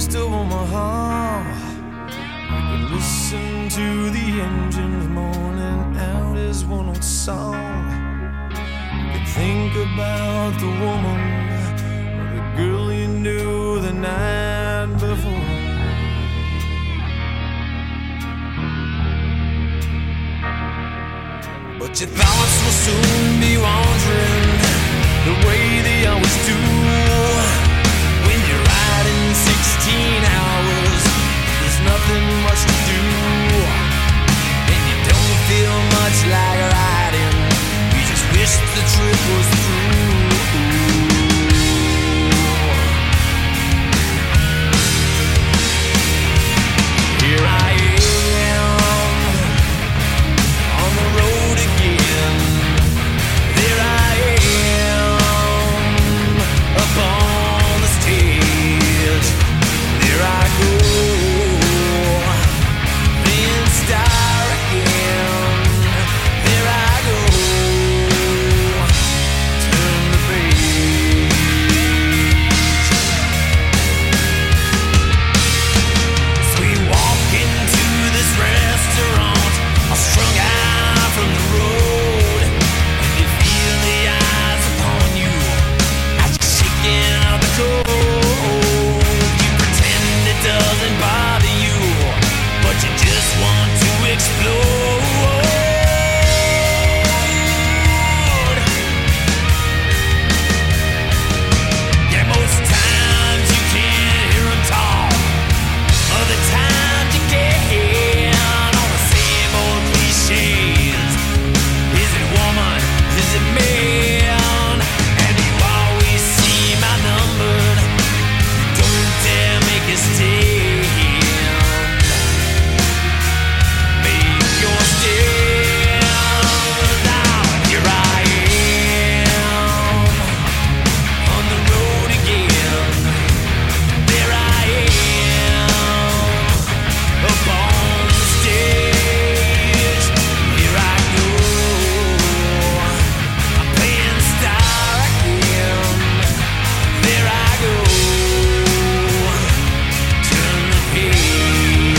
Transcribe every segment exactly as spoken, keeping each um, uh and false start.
just over my heart. I could listen to the engines moaning out his one old song. Could think about the woman or the girl you knew the night before. But your thoughts will soon be wandering the way they always do. When you're riding sixteen hours, there's nothing much to do, and you don't feel much like riding. You just wish the trip was through. Here I am on the road again. There I am up on the stage. There I go, then star again. There I go, turn the page. So you walk into this restaurant, all strung out from the road, and you feel the eyes upon you as you're shaking out the cold. You pretend it doesn't bother you, but you just want to explode. Yeah, most times you can't hear 'em talk. Other times you get all the same old cliches. Is it woman? Is it man? And you always seem outnumbered. Don't dare make a stand. Make your stand. Now here I am on the road again. There I am up on the stage. Here I go, I'm playing star again. There I go, turn the page.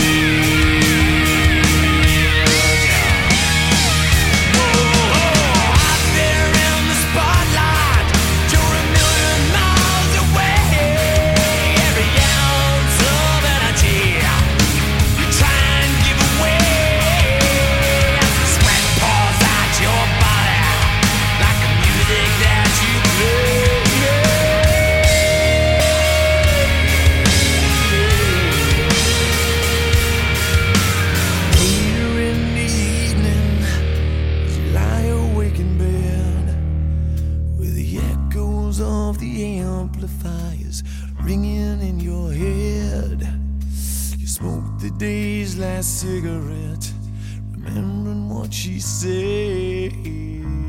Whoa, out there in the spotlight, you're a million miles away. Every ounce of energy you try and give away as the sweat pours out your body like the music that you play. Later in the evening, as you lie awake in bed, with the echoes of the amplifiers ringing in your head, you smoke the day's last cigarette, remembering what she said.